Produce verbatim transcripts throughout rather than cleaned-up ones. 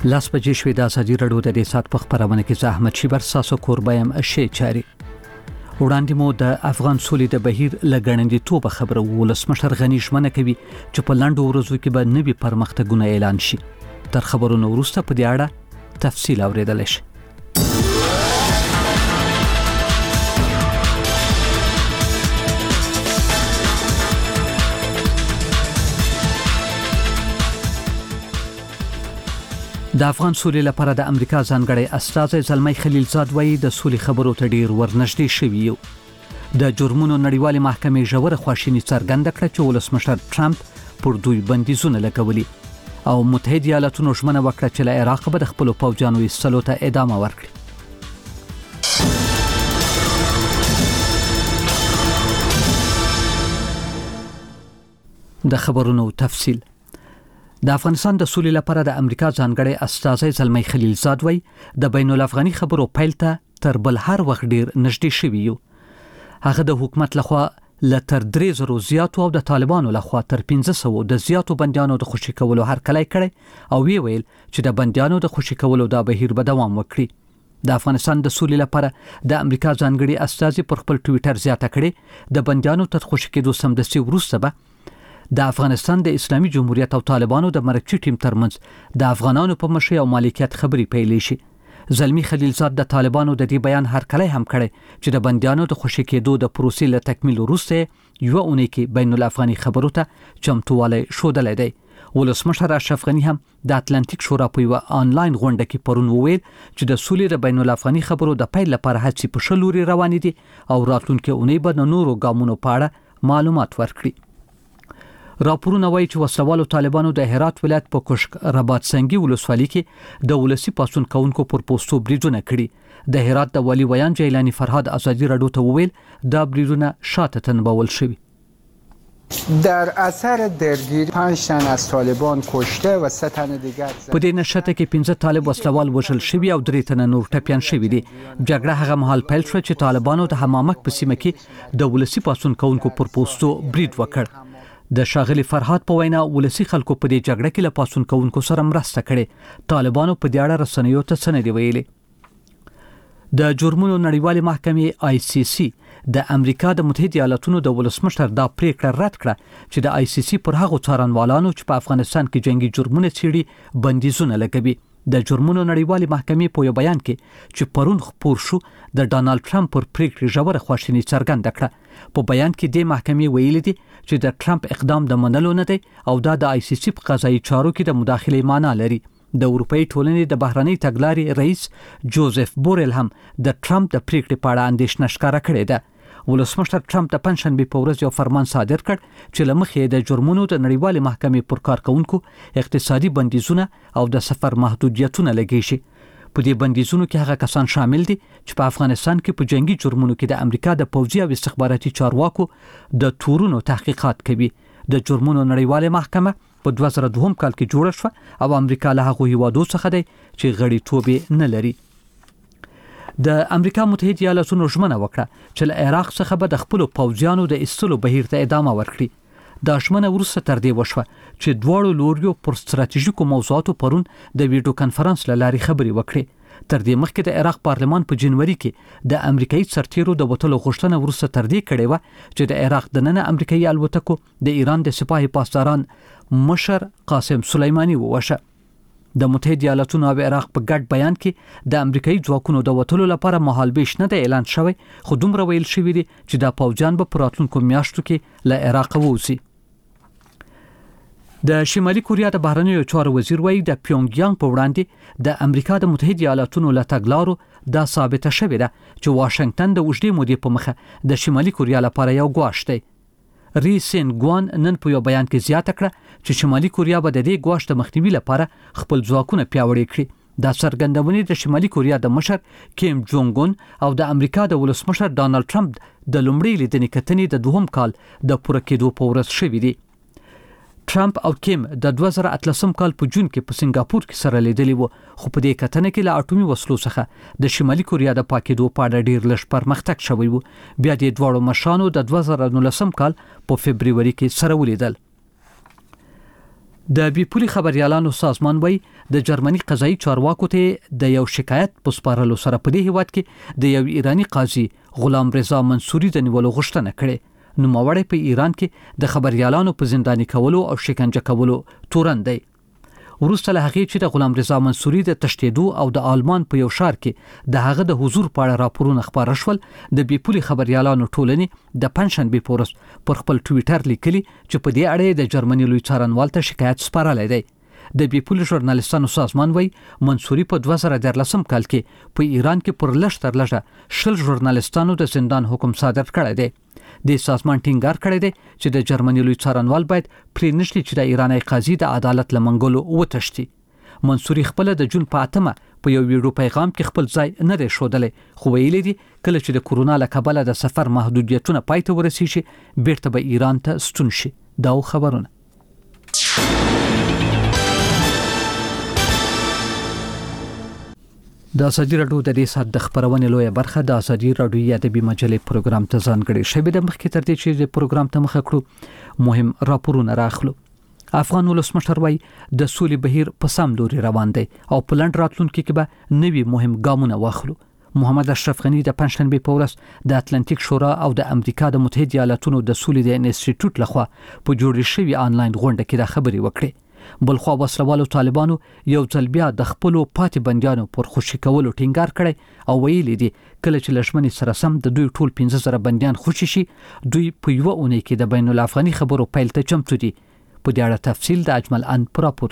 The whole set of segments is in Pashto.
لاس بجې شوې د ازادي راډیو د دې سات په خبرونه کې زه احمد شیبر ساسو کوربایم شي چاري وړاندې مو د افغان سولې د بهیر لګړندې توبه خبره ولسمشر غنی شمنه کوي چې په لاندو ورځو کې به نوي پرمختګونه اعلان شي. تر خبرونو وروسته په دې اړه تفصیل اوریدل شي. د افغان سولې لپاره د امریکا ځانګړی استازی زلمی خلیلزاد وایي د سولې خبرو ته ډیر ورنږدې شوی یو. د جرمونو نړیوالې محکمې ژوره خواشیني څرګنده کړه چې ولسمشر ټرمپ پر دوی بندیزونه لګولي او متحده ایالاتونو ژمنه وکړه چې له عراق به د خپلو پوځیانو ایستلو ته ادامه ورکړي. د خبرونو تفصیل. د افغانستان د سولې لپاره د امریکا ځانګړی استازی زلمی خلیلزاد وایي د بین الافغاني خبرو پیل ته تر بل هر وخت ډیر نږدې شوی یو. هغه د حکومت لخوا ل تر درې زره زیاتو او د طالبانو لخوا تر پنځه سوه د زیاتو بندیانو د خوشي کولو هرکلی کړي او وی ویل چې د بندیانو د خوشي کولو د بهیر به دوام وکړي. د افغانستان د سولې لپاره د امریکا ځانګړي استازي پر خپل ټوئیټر زیاته کړي د بندیانو تر خوشي کېدو سمدستي وروسته به د افغانستان د اسلامي جمهوریت او طالبانو د مرکزي ټیم ترمنځ د افغانانو په مشرۍ او مالکیت خبري پیلې شي. زلمی خلیلزاد د طالبانو د دې بیان هرکلی هم کړي چې د بندیانو د خوشي کېدو د پروسې له تکمیل وروسته یو اونۍ کې بین الافغاني خبرو ته چمتووالی ښودلی دی. ولسمشر اشرف غنی هم د اتلانتیک شورا په یوه آنلاین غونډه کې پرون وویل چې د سولې د بین الافغاني خبرو د پیل لپاره هڅې په ښه لوري روانې دي او راتلونکي اونۍ به د نورو ګامونو په اړه معلومات ورکړي. راپورونه وایي چې وسلوالو طالبانو د هرات ولایت په کوشک رباط سنگي ولسوالۍ کې د ولسی پاسون کونکو پر پوسټو بریدونه کړي. د هرات د والی ویان جیلانی فرهاد ازادي راډیو ته وویل دا بریدونه شاته تنبول شوي. در اثر درگیری پنج تن از طالبان کشته و سه تن دیگر په دې نشته کې پنځه طالب وسلوال وژل شوي او درې تنه نور ټپیان شوي دي. جګړه هغه مهال پیل شوه چې طالبانو د حمامک په سیمه کې د ولسی پاسون کونکو پر پوسټو برید وکړ. د شاغلی فرهاد په وینا ولسی خلکو په دې جګړه کې له پاسون کوونکو سره مرسته کړې. طالبانو په دې اړه رسنیو ته څه نه دی ویلي. د جرمونو نړیوالې محکمې آی سی سی د امریکا د متحده ایالاتونو د ولسمشر دا پریکړه رد کړه چې د آی سی سی پر هغو څارنوالانو چې په افغانستان کې جنگي جرمونه څیړي بندیزونه لګوي. د جرمونو نړیوالې محکمې په یو بیان کې چې پرون خپور شو د ډانلډ ټرمپ پر پریکړې ژوره خواشیني څرګنده کړه. په بیان کې د محکمې ویلي دي چې د ټرمپ اقدام د منلو نه دی او دا د آی سی سی په قضایي چارو کې د مداخلې معنی لري. د اروپאי ټولنې د بهرنۍ تګلارې رئیس جوزف بورل هم د ټرمپ د پریکړې په اړه اندېښنه ښکاره کړې ده. ولسمشر ټرمپ د پنځشنبه په ورځ یو فرمان صادر کړ چې له مخې د جرمونو د نړیوالې محکمې پر کارکونکو اقتصادي بندیزونه او د سفر محدودیتونه لګی شي. په دې بندیزونو کې هغه کسان شامل دي چې په افغانستان کې په جنگي جرمونو کې د امریکا د پوځي او استخباراتي چارواکو د تورونو تحقیقات کوي. د جرمونو نړیواله محکمه په دوه زره دوه کال کې جوړه شوه او امریکا له هغه هیوادو څخه دی چې غړیتوب نه لري. د امریکا متحده ایالاتونو ژمنه وکړه چې له عراق څخه به د خپلو پوځیانو د ایستلو بهیر ته ادامه ورکړي. دا ژمنه وروسته تر دې وشوه چې دواړو لوریو پر ستراتیژیکو موضوعاتو پرون د ویډیو کانفرنس له لارې خبرې وکړي. تر دې مخکې د عراق پارلمان په جنوري کې د امریکایي سرتیرو د وټلو غوښتنه وروسته تر دې کړې و چې د عراق دننه امریکایي الوتکو د ایران د سپاهي پاسداران مشر قاسم سلیمانی ووشه. د متحده ایالاتونو او عراق په ګډ بیان کې د امریکایي ځواکونو د وټلو لپاره مهالبیش نه د اعلان شوی خو دومره ویل شوی دی چې د پوځیان به په راتلونکو میاشتو کې له عراق ووځي. د شمالي کوریا د بهرنیو چارو وزیر وایي د پیونګ یانګ په وړاندې د امریکا د متحده ایالاتونو له تګلارو دا ثابته شوې ده چې واشنگټن د اوږدې مودې په مخه د شمالي کوریا لپاره یو ګواښ دی. ری سین ګوان نن په یو بیان کې زیاته کړه چې شمالي کوریا به د دې ګواښ د مخنیوي لپاره خپل ځواکونه پیاوړي کړي. دا څرګندونې د شمالي کوریا د مشر کیم جونګ اون او د امریکا د ولسمشر ډانلډ ټرمپ د لومړۍ لیدنې کتنې د دوهم کال د پوره کېدو په ورځ شوې دي. ټرمپ او کیم د دوه زره اتلسم کال په جون کې په سنگاپور کې سره لیدلي وو خو په دې کتنه کې له اټومي وسلو څخه د شمالي کوریا د پاکېدو په اړه ډیر لږ پرمختګ شوی وو. بیا د دواړو مشرانو د دوه زره نولسم کال په فبرवरी کې سره ولیدل. د بیپولي خبريالانو سازمان وای د جرمني قضایي چارواکو ته د یو شکایت په سپارلو سره په دې هیواد کې د یو ایرانی قاضي غلام رضا منصوري د نیولو غوښتنه کړې. نو ماوړی په ایران کې د خبريالانو په زنداني کولو او شکنجه کولو تورن دی. وروسته له هغې چې د غلام رضا منصوري د تشدید او د آلمان په یو ښار کې د هغه د حضور په اړه راپورونه خبر شول، د بیپولي خبريالانو ټولنې د پنځشنبه په ورځ پر خپل ټوئیټر لیکلي چې په دې اړه د جرمني لوی څارنوال ته شکایت سپارلی دی. د بیپولي ژورنالیستانو سازمان وای منصوري په دوه زره دیارلسم کال کې په ایران کې پر لږ تر لږه شل ژورنالیستانو د زندان حکم صادر کړی دی. د سازمان ټینګار کړی دی چې د جرمني لوی څارنوال باید پرې نشي چې د ایرانی قاضي د عدالت لمنګلو وتښتي. منصوري خپل د جون په اتمه په یو ویډیو پیغام کې خپل ځای نه دی ښودلی، خو ویلي دي کله چې د کورونا له کبله د سفر محدودیتونه پای ته ورسیږي بیرته به ایران ته ستون شي. دا خبرونه د ازادي راډیو د دې سات د خبرونې لویه برخه د ازادي راډیو ادبي مجلې پروګرام ته ځانګړې شوې ده. مخکې تر دې چې د پروګرام ته مخه کړو مهم راپورونه راخلو. افغان ولسمشر وای د سولې بهیر په سم لوري روان دی او په لنډ راتلونکي کې به نوي مهم ګامونه واخلو. محمد اشرف غنی د پنځشنبه په ورځ د اتلانتیک شورا او د امریکا د متحده ایالاتونو د سولې د انسټیټیوټ لخوا په جوړ شوی آنلاین غونډه کې د خبري وکړي. بلخوا وسلوالو طالبانو یو ځل بیا د خپل پاتې بنديانو پر خوشي کولو ټینګار کړي او ویلي دي کله چې لښمنې سره سم د دوی ټول پنځه زره بنديان خوشي شي دوی په یو اونۍ کې د بین الافغاني خبرو پیل ته چمتو دي. په دې اړه تفصیل د اجمل ان پر راپور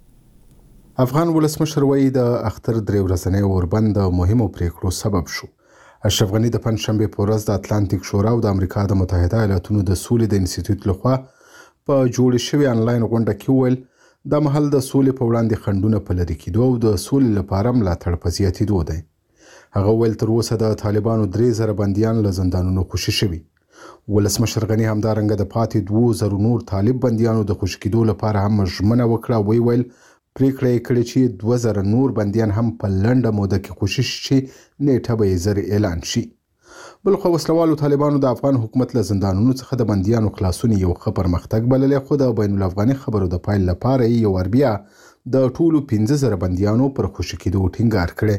کې. افغان ولسمشر وایي د اختر درې ورځنی اوربند د مهمو پریکړو سبب شو. اشرف غنی د پنځشنبه په ورځ د اتلانتیک شورا او د امریکا د متحده ایالاتونو د سولې د انسټیټیوټ لخوا په جوړ شوی آنلاین غونډه کې ویل د محل د سولې په وړاندې خنډونه په لري کېدو او د سولې لپاره ملاتړ په زیاتېدو دی. هغه ویل تر اوسه د طالبانو درې زره بندیان له زندانونو خوشي شوي. ولسمشر غنی همدارنګه د پاتې دوه زره نور طالب بندیانو د خوشي کېدو لپاره هم ژمنه وکړه. وی ویل پریکړه یې کړې چې دوه زره نور بندیان هم په لنډه موده کې خوشي شي، نیټه به یې زر اعلان شي. بلخو وسلوالو طالبانو د افغان حکومت له زندانونو څخه د بنديانو خلاصون یو ښه پرمختګ بللی، خو د بین الافغاني خبرو د پایل لپاره یو ور بیا د ټولو پنځه زره بنديانو پر خوشي کېدو ټینګار کړی.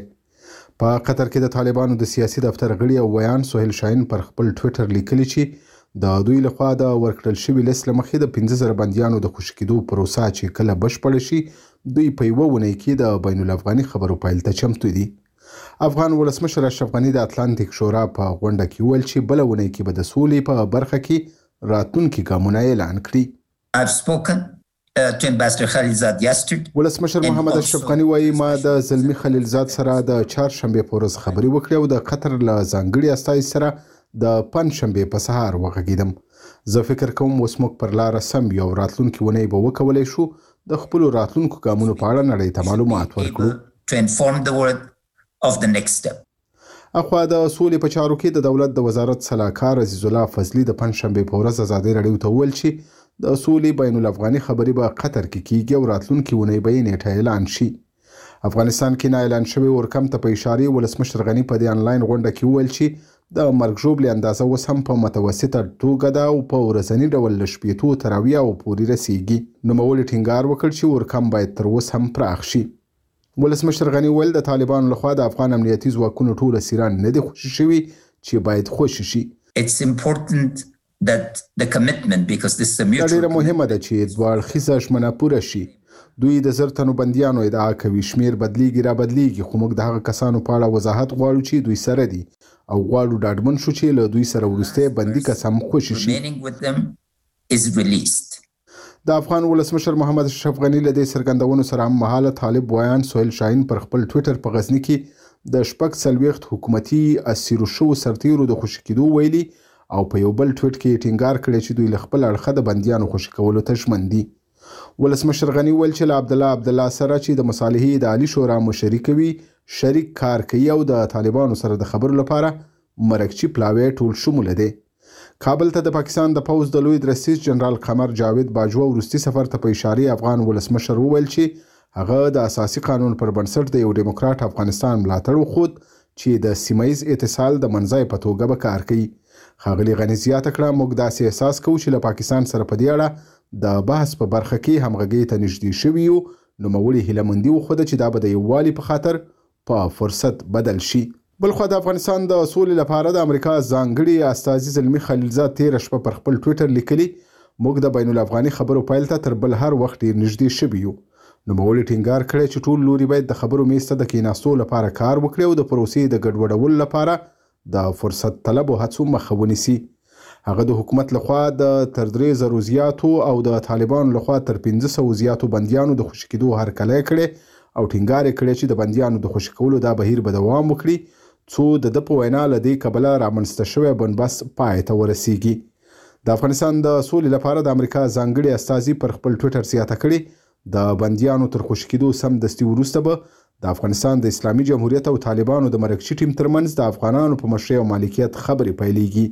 په قطر کې د طالبانو د سیاسي دفتر غړي او ویان سهیل شاهین پر خپل ټویټر لیکلي چې د دوی لخوا د ورکړل شوي لیست له مخې د پنځه زره بنديانو د خوشي کېدو پروسه چې کله بشپړه شي دوی په یوه اونۍ کې د بین الافغاني خبرو پایل ته چمتو دي. افغان ولسمشر اشرف غنی د اتلانتیک شورا په غونډه کې ویل چې بله اونۍ کې به د سولې په برخه کې راتلونکي ګامونه اعلان کړي. I've spoken uh, to Ambassador Khalilzad yesterday. ولسمشر محمد اشرف غنی وایي ما د زلمی خلیلزاد سره د چهارشنبه په ورځ خبرې وکړې او د قطر له ځانګړي استازي سره د پنځشنبه په سهار وغږېدم. زه فکر کوم اوس موږ پر لاره سم یو راتلونکي اونۍ به وکولی شو د خپلو راتلونکو ګامونو په اړه نړۍ ته معلومات ورکړو. To inform the world of the next step. اخوا د سولې په چارو کې د دولت د وزارت سلاکار عزیز الله فضلی د پنځشنبه په ورځ ازادي راډیو ته ویل چې د سولې بین الافغاني خبرې به قطر کې کیږي او راتلونکي اونۍ به یې نیټه اعلان شي. افغانستان کې نه اعلان شوی ورکم ته په اشاره ولسمشر غنی په دې انلاین غونډه کې ویل چې د مرګ ژوبلې اندازه اوس هم په متوسطه توګه ده او په ورځني ډول له شپېتو تر اویاو پورې رسیږي. نوموړي ټینګار وکړ چې ورکم باید تر اوسه هم پراخ شي. ولسمشر غنی ویل د طالبانو لخوا د افغان امنیتي ځواکونو ټول اسیران نه دي خوشي شوي چې باید خوشي شي. It's important that the commitment because this is a mutual. ډیره مهمه ده چې دوه اړخیزه ژمنه پوره شي. دوی د زر تنو بندیانو ادعا کوي شمیر بدلیږي را بدلیږي، خو موږ د هغه کسانو په اړه وضاحت غواړو چې دوی سره دي او غواړو ډاډمن شو چې له دوی سره وروسته بندي کس هم خوشي شي. Remaining with them is released. د افغان ولسمشر محمد اشرف غنی له دې څرګندونو سره هم مهاله طالب ویان سهیل شاهین پر خپل ټویټر په غزني کې د شپږ څلوېښت حکومتي اسیرو شوو سرتیرو د خوشي کېدو ویلي او په یو بل ټویټ کې ټینګار کړی چې دوی له خپل اړخه د بندیانو خوشي کولو ته ژمن دي. ولسمشر غنی ویل چې له عبدالله عبدالله سره چې د مصالحې د عالي شورا مشري کوي شریک کار کوي او د طالبانو سره د خبرو لپاره مرکچی پلاوی ټول شموله دی. کابل ته د پاکستان د پوځ د لوی درستیز جنرال قمر جاوید باجوه وروستي سفر ته په اشاره افغان ولسمشر وویل چې هغه د اساسي قانون پر بنسټ د یو ډیموکرات افغانستان ملاتړ وښود چې د سیمایي اتصال د منځای په توګه به کار کوي. ښاغلي غني زیاته کړه موږ داسې احساس کوو چې له پاکستان سره په دې اړه د بحث په برخه کې همغږۍ ته نږدې شوي یو. نوموړي هیلهمندي وښوده چې دا به د یووالي په خاطر په فرصت بدل شي. بلخوا د افغانستان د سولې لپاره د امریکا ځانګړي استازي زلمي خلیلزاد تېره شپه پر خپل ټویټر لیکلي، موږ د بین الافغاني خبرو پیل ته تر بل هر وخت ډېر نږدې شوي یو. نوموړي ټینګار کړی چې ټول لوري باید د خبرو میز ته د کېناستو لپاره کار وکړي او د پروسې د ګډوډولو لپاره د فرصت طلبو هڅو مخه ونیسي. هغه د حکومت لخوا د تر درې زرو زیاتو او د طالبانو لخوا تر پنځه سوو زیاتو بندیانو د خوشي کېدو هرکلی کړی او ټینګار یې کړی چې د بندیانو د خوشي کولو دا بهیر به دوام وکړي څو د ده په وینا له دې کبله رامنځته شوی بنبست پای ته ورسیږي. د افغانستان د سولې لپاره د امریکا ځانګړي استازي پر خپل ټویټر زیاته کړي، د بندیانو تر خوشي کېدو سمدستي وروسته به د افغانستان د اسلامي جمهوریت او طالبانو د مرکزي ټیم ترمنځ د افغانانو په مشرۍ او مالکیت خبرې پیلېږي.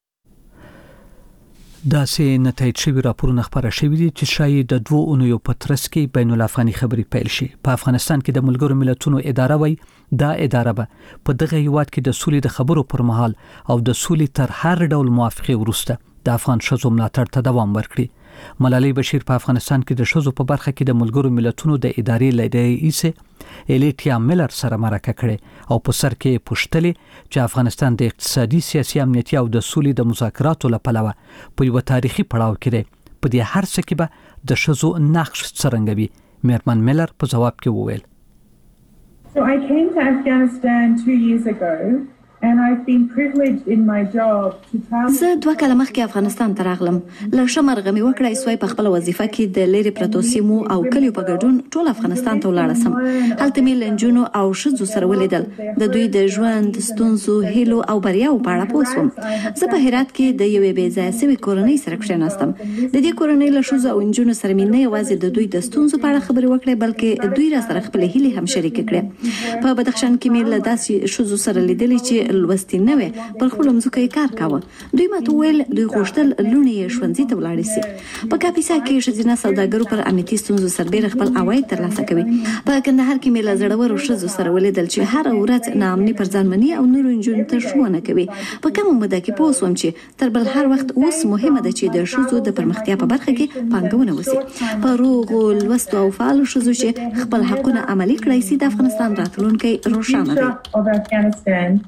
داسې نتایج شوي راپورونه خپاره شوي دي چې ښایي د دوو اونیو په ترڅ کې بین الافغاني خبرې پیل شي. په افغانستان کې د ملګرو ملتونو اداره وایي دا اداره به په دغه هیواد کې د سولې د خبرو پر مهال او د سولې تر هر ډول موافقې وروسته د افغان ښځو ملاتړ ته دوام ورکړي. ملالۍ بشیر په افغانستان کې د ښځو په برخه کې د ملګرو ملتونو د ادارې له رئیسې الیټیا میلر سره مرکه کړې او په سر کې پوښتلې چې افغانستان د اقتصادي، سیاسي، امنیتي او د سولې د مذاکراتو له پلوه په یوه تاریخي پړاو کې دی. په دې هر څه کې به د ښځو نقش څرنګه وي؟ میرمن میلر په ځواب کې وویل. So I came to Afghanistan two years ago. And I've been privileged in my job to travel. زه دوه کاله مخکې افغانستان ته راغلم. له ښه مرغه مې وکړای سوای په خپله وظیفه کې د لرې پرتو سیمو او کلیو په ګډون ټول افغانستان ته ولاړه سم. هلته مې له نجونو او ښځو سره ولیدل، د دوی د ژوند، ستونزو، هیلو او بریاو په اړه پوه سوم. زه په هرات کې د یوې بې ځایه سوې کورنۍ سره کښېناستم. د دې کورنۍ له ښځو او نجونو سره مې نه یوازې د دوی د ستونزو په اړه خبرې وکړې، بلکې دوی را سره خپلې هیلې هم شریکې کړې. په بدخشان کې مې له داسې ښځو سره لیدلې چې لوستې نه وې، پر خپلو مځکو یې کار کاوه. دوی ماته وویل دوی غوښتل لوڼې یې ښوونځي ته ولاړې سي. په کاپیسا کې ښځینه سوداګرو پر امنیتي ستونزو سربیره خپل عواید ترلاسه کوي. په کندهار کې مې له زړورو ښځو سره ولیدل چې هره ورځ ناامني پر ځان مني او نورو نجونو ته ښوونه کوي. په کمه موده کې پوه سوم چې تر بل هر وخت اوس مهمه ده چې د ښځو د پرمختیا په برخه کې پانګونه وسي. په روغو، لوستو او فعالو ښځو چې خپل حقونه عملي کړی سي، د افغانستان راتلونکی روښانه دی.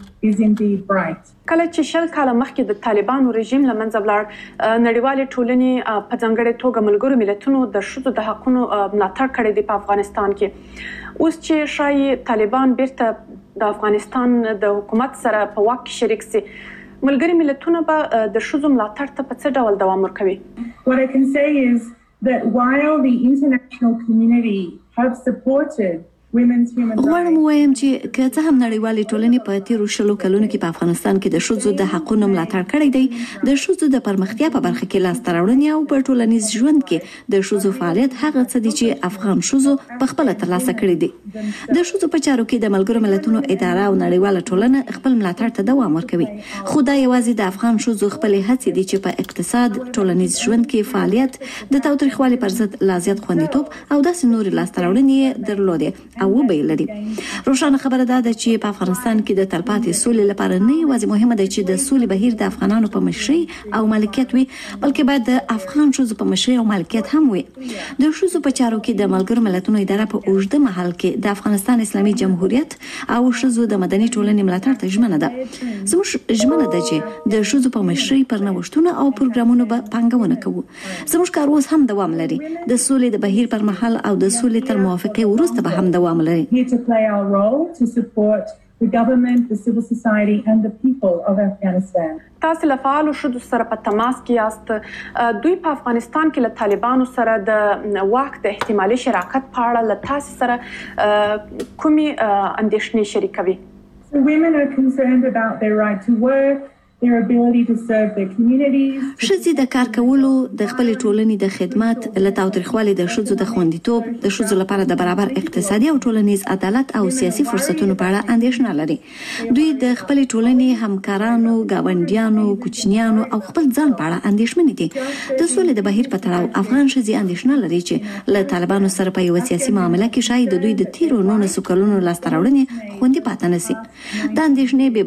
کله چې شل کاله مخکې د طالبانو رژیم له منځه ولاړ، نړیوالې ټولنې په ځانګړې توګه ملګرو ملتونو د ښځو د حقونو ملاتړ کړی دی په افغانستان کې. اوس چې ښایي طالبان بیرته د افغانستان د حکومت سره په واک کې شریک سي، ملګري ملتونه به د ښځو ملاتړ ته په څه ډول دوام ورکوي؟ What I can say is that while the international community have supported غواړم ووایم چې که څه هم نړیوالې ټولنې په تیرو شلو کلونو کې په افغانستان کې د ښځو د حقونو ملاتړ کړی دی، د ښځو د پرمختیا په برخه کې لاسته راوړنې او په ټولنیز ژوند کې د ښځو فعالیت هغه څه دي چې افغان ښځو په خپله ترلاسه کړي دي. د ښځو په چارو کې د ملګرو ملتونو اداره او نړیواله ټولنه خپل ملاتړ ته دوام ورکوي، خو دا یوازې د افغان ښځو خپلې هڅې دي چې په اقتصاد، ټولنیز ژوند کې فعالیت، د تاوتریخوالي پر ضد لا زیات خوندیتوب او داسې نورې لاسته راوړنې درلودې او وبه یې لري. روښانه خبره ده چې په افغانستان کې د تلپاتې سولې لپاره نه یوازې مهمه ده چې د سولې بهیر د افغانانو په مشرۍ او مالکیت وي، بلکې باید د افغان ښځو په مشرۍ او مالکیت هم وي. د ښځو په چارو کې د ملګرو ملتونو اداره په اوږده مهال کې د افغانستان اسلامي جمهوریت او ښځو د مدني ټولنې ملاتړ ته ژمنه ده. زموږ ژمنه ده چې د ښځو په مشرۍ پر نوښتونو او پروګرامونو به پانګونه کوو. زموږ کار اوس هم دوام لري، د سولې د بهیر پر مهال او د سولې تر موافقې وروسته به هم دوام لري. To play our role to support the government, the civil society and the people of Afghanistan. تاسو له فعالو ښځو سره په تماس کې یاست. دوی په افغانستان کې له طالبانو سره د واک د احتمالي شراکت په اړه له تاسو سره کومې اندېښنې شریکوي؟ So women are concerned about their right to work, their ability to serve their communities. ښځې د کار کولو، د خپلې ټولنې د خدمت، له تاوتریخوالي د ښځو د خوندیتوب، د ښځو لپاره د برابر اقتصادي او ټولنیز عدالت او سیاسي فرصتونو په اړه اندېښنه لري. دوی د خپلې ټولنې همکارانو، ګاونډیانو، کوچنیانو او خپل ځان په اړه اندېښمنې دي. د سولې د بهیر په تړاو افغان ښځې اندېښنه لري چې له طالبانو سره په یوه سیاسي معامله کې شاید د دوی د تیرو نولسو کلونو لاسته راوړنې خوندي پاتې نه سي. دا اندېښنې